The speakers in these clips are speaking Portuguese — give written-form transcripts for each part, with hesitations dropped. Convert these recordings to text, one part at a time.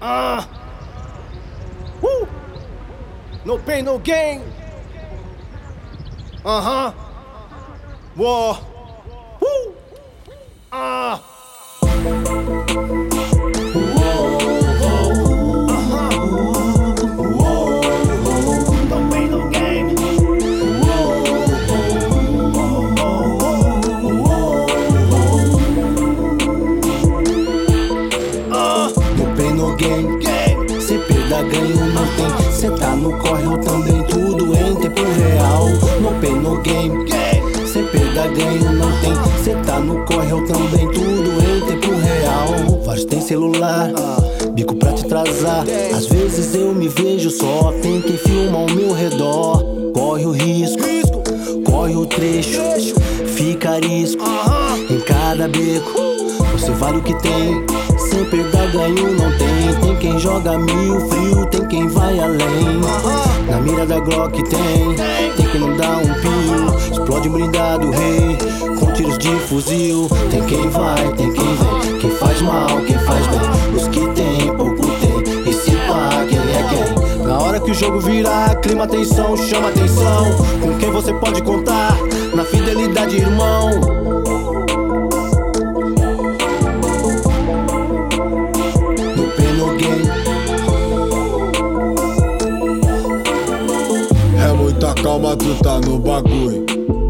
Ah. No pain, no gain. Whoa. Ah. Cê perda, ganho, não tem. Cê tá no corre, eu também, tudo em tempo real. No pain, no game. Cê perda, ganho, não tem. Cê tá no corre, eu também, tudo em tempo real. Vários tem celular, bico pra te atrasar. Às vezes eu me vejo só, tem quem filma ao meu redor. Corre o risco, corre o trecho, fica arisco em cada beco. Você vale o que tem, sem perda ganho não tem. Tem quem joga mil frio, tem quem vai além. Na mira da Glock tem quem não dá um pio. Explode um blindado rei, com tiros de fuzil. Tem quem vai, tem quem vem, quem faz mal, quem faz bem. Os que tem, pouco tem, e se pá, quem é quem. Na hora que o jogo virar, clima atenção, chama atenção. Com quem você pode contar, na fidelidade, irmão. É muita calma, tu tá no bagulho.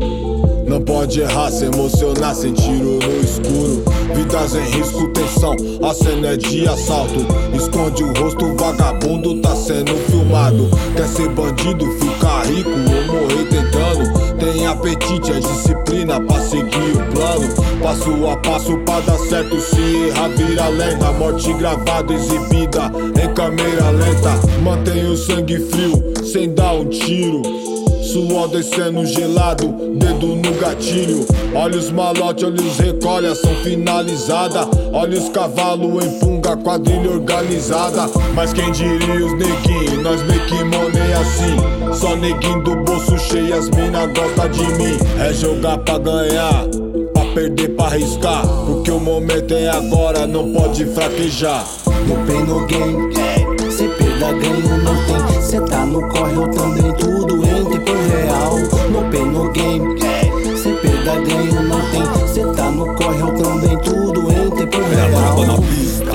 Não pode errar, se emocionar, sem tiro no escuro. Vidas em risco, tensão, a cena é de assalto. Esconde o rosto, vagabundo tá sendo filmado. Quer ser bandido, ficar rico ou morrer tentando. Tem apetite, é disciplina pra seguir o plano. Passo a passo pra dar certo, se errar vira lenda. Morte gravada, exibida em câmera lenta. Mantém o sangue frio, sem dar um tiro. Suor descendo gelado, dedo no gatilho. Olha os malote, olha os recolhe, ação finalizada. Olha os cavalos em punga, quadrilha organizada. Mas quem diria os neguinhos, nós make money assim. Só neguinho do bolso cheio, as mina gosta de mim. É jogar pra ganhar, pra perder pra arriscar. Porque o momento é agora, não pode fraquejar. No pain, no game, cê perda, ganho, não tem. Cê tá no corre, eu também, tudo em tempo real. No pain, no game, cê perda, ganho, não tem. Cê tá no corre, eu também, tudo em tempo real. É a braba na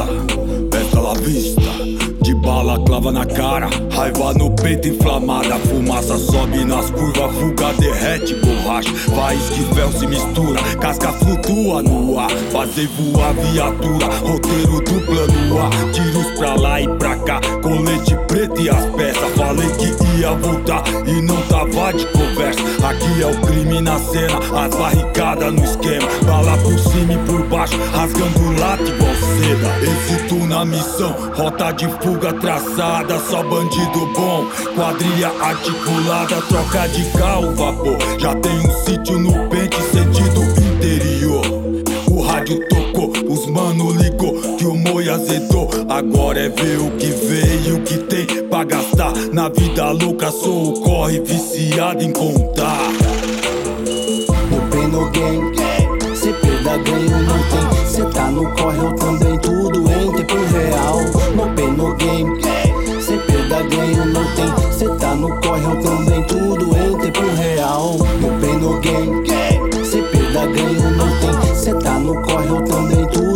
pista, esta la vista. De bala, clava na cara, raiva no peito inflamada. Fumaça sobe nas curvas, fuga derrete borracha. Faísca e véu se mistura, casca flutua no ar. Fazer voar viatura, roteiro do plano A. Tiros pra lá e pra cá, colete preto e as peças. Falei que ia voltar e não tava de conversa. Aqui é o crime na cena, as barricadas no esquema. Bala por cima e por baixo, rasgando lata igual seda. Êxito na missão, rota de fuga traçada, só bandido bom. Quadrilha articulada, troca de carro, vapor. Já tem um sítio no pente, sentido interior. O rádio tocou, os mano ligou, que o moi azedou. Agora é ver o que veio, o que tem pra gastar. Na vida louca sou o corre, viciado em contar. No pain, no game, cê perda, ganho, não tem. Cê tá no corre, eu também, tudo em tempo real. No pain, no game, cê perda, ganho, não tem. Cê tá no corre, eu também, tudo em tempo real. No pain, no game, cê perda, ganho, não tem. Cê tá no corre, eu também, tudo